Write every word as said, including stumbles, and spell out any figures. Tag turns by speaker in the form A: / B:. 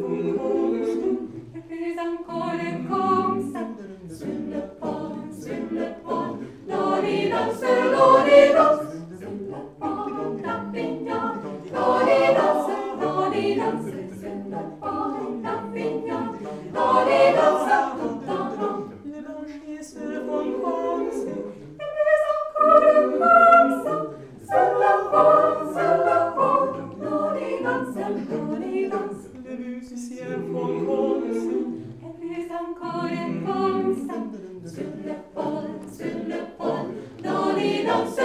A: font comme ça.
B: Et puis encore et comme ça, sur le pont, sur le pont, Lori danse, Lori danse, sur le pont d'Avignon. Lori danse, Lori danse, sur le pont d'Avignon. Lori danse, tout en long.
A: Les banquiers se font comme ça.
B: Et puis encore comme ça, sur le pont, sur le pont, Lori danse, Lori danse.
A: Les musiciens font comme ça.
B: Et puis encore et comme ça, sur le pont, sur le pont, Lori danse.